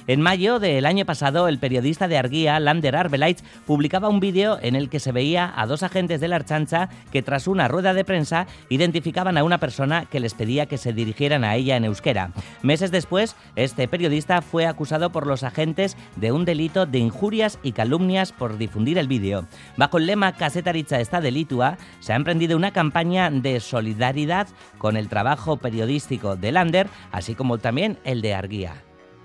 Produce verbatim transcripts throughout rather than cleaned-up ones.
En mayo del año pasado, el periodista de Argia, Lander Arbelaitz, publicaba un vídeo en el que se veía a dos agentes de la Ertzaintza que tras una rueda de prensa identificaban a una persona que les pedía que se dirigieran a ella en euskera. Meses después, este periodista fue acusado por los agentes de un delito de injurias y calumnias por difundir el vídeo. Bajo el lema Kazetaritza ez da delitua, se ha emprendido una campaña de solidaridad con el trabajo periodístico de Lander, así como también el de Argia.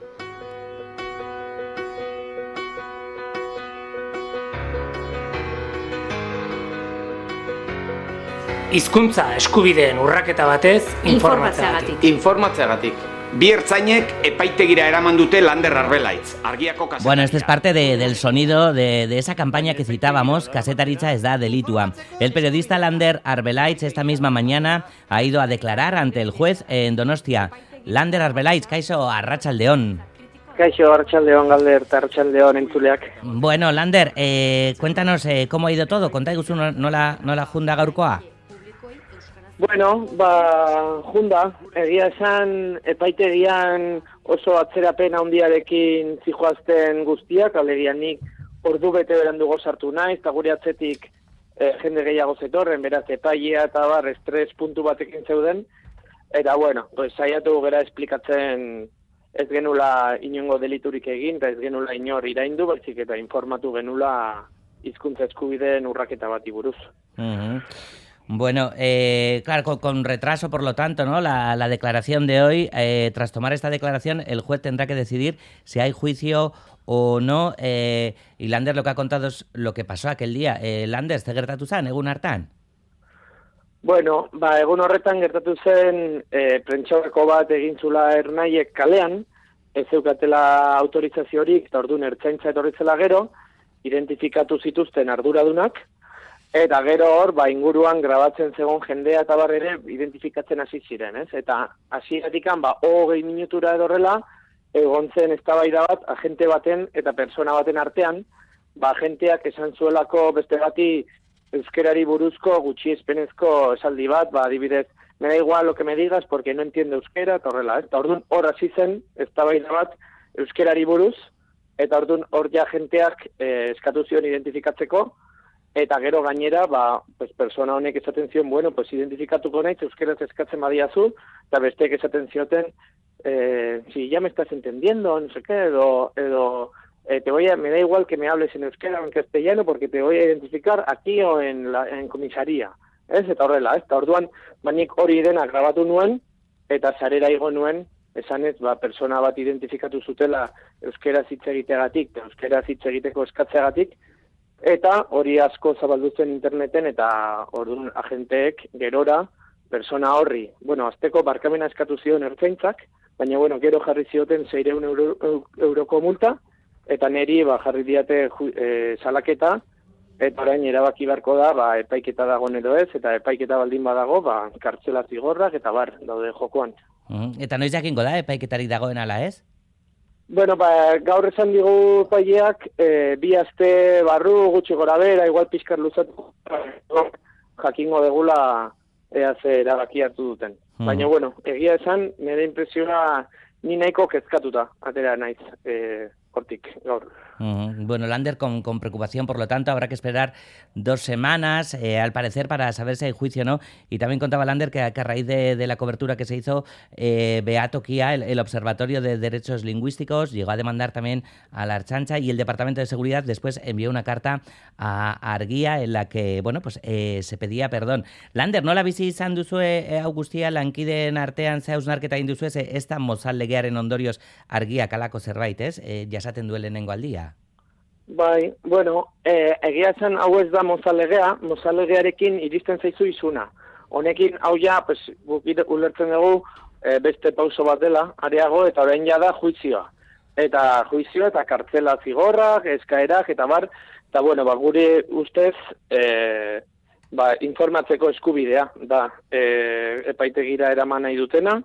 Hizkuntza eskubideen urraketa batez informatzeagatik. Informatzeagatik. Bi ertzainek epaitegira eraman dute Lander Arbelaitz, Argiako Kazetaritza. Bueno, este es parte de, del sonido de, de esa campaña que citábamos, Kazetaritza ez da delitua. El periodista Lander Arbelaitz esta misma mañana ha ido a declarar ante el juez en Donostia. Lander Arbelaitz, kaixo, arratsaldeon. Kaixo, arratsaldeon, Galder, eta arratsaldeon entzuleak. Bueno, Lander, eh, cuéntanos eh, cómo ha ido todo, konta iguzu nola, nola junda gaurkoa? Bueno, ba, junda, egia esan epaitegian oso atzerapen handiarekin zijoazten guztiak, alegia nik ordu bete berandugo sartu naiz, eta gure atzetik eh, jende gehiago zetorren, beraz epailea eta bar estres puntu batekin zeuden, eta bueno, pues, saiatu gera esplikatzen ez genula inongo deliturik egin, eta ez genula inor iraindu, baizik eta informatu genula hizkuntza eskubideen urraketa bati buruz. Uh-huh. Bueno, eh, claro, con, con retraso, por lo tanto, ¿no? La, la declaración de hoy, eh, tras tomar esta declaración, el juez tendrá que decidir si hay juicio o no. Eh, y Lander lo que ha contado es lo que pasó aquel día. Eh, Lander, ze gertatu zen, egun hartan? Bueno, ba, egun horretan gertatu zen eh, prentsaurreko bat egintzula ernaiek kalean, ez zeukatela autorizaziorik, eta orduan ertzaintza etorritzela gero, identifikatu zituzten arduradunak, eta gero hor, ba, inguruan grabatzen zegoen jendea eta bar ere identifikatzen hasi ziren, ez? Eta hasieratik ba, hogei minutura edorrela, egon zen eztabaida bat, agente baten eta persona baten artean, ba, agenteak esan zuelako beste bati euskerari buruzko gutxiespenezko esaldi bat, ba, adibidez, me da igual lo que me digas porque no entiendo euskera, eta horrela, ez? Eta orduan hor hasi zen eztabaida bat euskerari buruz, eta orduan hor ja agenteak eh, eskatu zion identifikatzeko, eta gero gainera, ba, pues, persona honek esaten zion, bueno, pues identifikatuko naiz, euskeraz eskatzen badiazu, eta besteek esaten zioten, eh, si ya me estás entendiendo, no sé qué, edo, edo eh, te voy a, me da igual que me hables en euskera o en castellano, porque te voy a identificar aquí o en, la, en comisaría. Ez, eta horrela, ez, eta orduan, banik hori dena grabatu nuen, eta sarera igo nuen, esanez, ba, persona bat identifikatu zutela euskeraz hitz egiteagatik, eta euskeraz hitz egiteko eskatzeagatik, eta hori asko zabaldu zen interneten, eta orduan agenteek gerora persona horri, bueno, azteko barkamena eskatu zion ertzaintzak, baina bueno, gero jarri zioten seiehun euro, euroko multa, eta neri ba, jarri diate e, salaketa, eta orain erabaki beharko da, ba, epaiketa dagoen edo ez, eta epaiketa baldin badago, ba, kartzela zigorrak, eta bar, daude jokoan. Uh-huh. Eta noiz jakingo da, epaiketarik dagoen ala ez? Bueno, ba, gaur esan digu paileak, e, bi aste barru gutxi gora bera, igual pixkar luzatu, jakingo degula ea ze erabaki hartu duten. Hmm. Baina, bueno, egia esan, nire impresioa ni nahiko kezkatuta, atera naiz, e, hortik, gaur. Uh-huh. Bueno, Lander, con, con preocupación, por lo tanto, habrá que esperar dos semanas, eh, al parecer, para saber si hay juicio o no. Y también contaba Lander que, que a raíz de, de la cobertura que se hizo, eh, Beato Kia, el, el Observatorio de Derechos Lingüísticos, llegó a demandar también a la Ertzaintza, y el Departamento de Seguridad después envió una carta a, a Argia en la que, bueno, pues eh, se pedía perdón. Lander, nola bizi izan duzue, eh, Augustia, lankideen artean ze hausnarketa egin duzue, ze ez da mozal legearen ondorioz Argiak halako zerbait, ez? Eh, jasaten duen lehenengo aldia. Bai, bueno, eh, egia zen hau ez da mozalegea, mozalegearekin iristen zaizu izuna. Honekin hau ja, pues, ulertzen dugu eh, beste pauso bat dela, areago, eta orain ja da juizioa. Eta juizioa eta kartzela zigorrak, eskaerak, eta bar, eta bueno, ba, gure ustez, eh, ba, informatzeko eskubidea da eh, epaitegira eraman nahi dutena,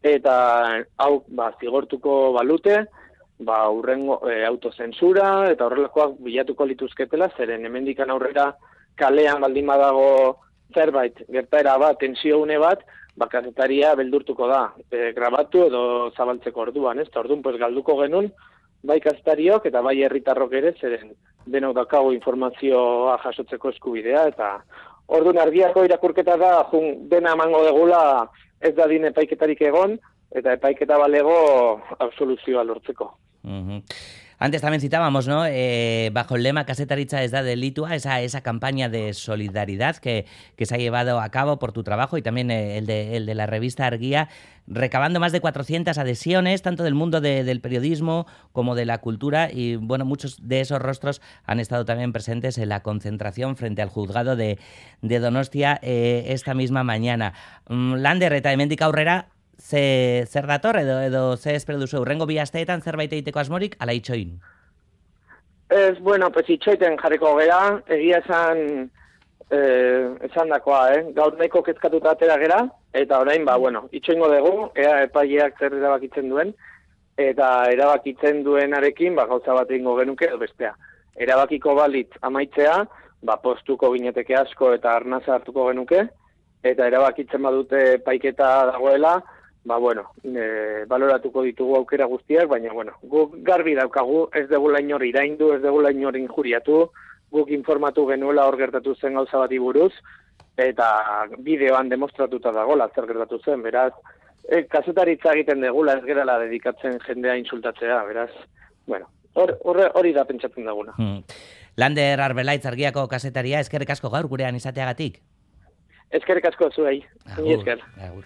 eta hau ba, zigortuko balute, ba, urrengo e, autozensura eta horrelakoak bilatuko lituzketela, zeren hemendikan aurrera kalean baldin badago zerbait, gertaera bat, tensione bat, ba, kazetaria beldurtuko da, e, grabatu edo zabaltzeko orduan, ez? Ta orduan, pues, galduko genuen bai kazetariok eta bai herritarrok ere, zeren denok daukagu informazioa jasotzeko eskubidea, eta orduan argiako irakurketa da, jun, dena emango degula ez da din epaiketarik egon, eta epaiketa balego absoluzioa lortzeko. Uh-huh. Antes también citábamos, ¿no? Eh, bajo el lema Kazetaritza ez da delitua, esa, esa campaña de solidaridad que, que se ha llevado a cabo por tu trabajo y también eh, el, de, el de la revista Argia, recabando más de cuatrocientas adhesiones, tanto del mundo de, del periodismo como de la cultura, y bueno, muchos de esos rostros han estado también presentes en la concentración frente al juzgado de, de Donostia eh, esta misma mañana. Um, Lander, eta hemendik aurrera, Ze, zer dator edo, edo ze espero duzu, urrengo bi asteetan zerbait egiteko asmorik, ala itxoin? Ez, bueno, pues itxoiten jarriko gera, egia esan, eh, esan dakoa, eh? Gaur nahiko kezkatuta atera gera, eta orain, ba, bueno, itxoingo dugu, ea epaileak zer erabakitzen duen, eta erabakitzen duenarekin, ba, gauza bat egingo genuke edo bestea. Erabakiko balit amaitzea, ba, postuko gineteke asko eta arnaza hartuko genuke, eta erabakitzen badute epaiketa dagoela, ba, bueno, e, baloratuko ditugu aukera guztiak, baina, bueno, guk garbi daukagu, ez degula inor iraindu, ez degula inor injuriatu, guk informatu genuela hor gertatu zen gauza bati buruz, eta bideoan demostratuta dagoela zer gertatu zen, beraz, e, kazetaritza egiten degula ez gerala dedikatzen jendea insultatzea, beraz, bueno, hori or, or, da pentsatzen daguna. Hmm. Lander Arbelaitz Argiako kazetaria, eskerrik asko gaur gurean izateagatik. Eskerrik asko zuei. Agur, agur.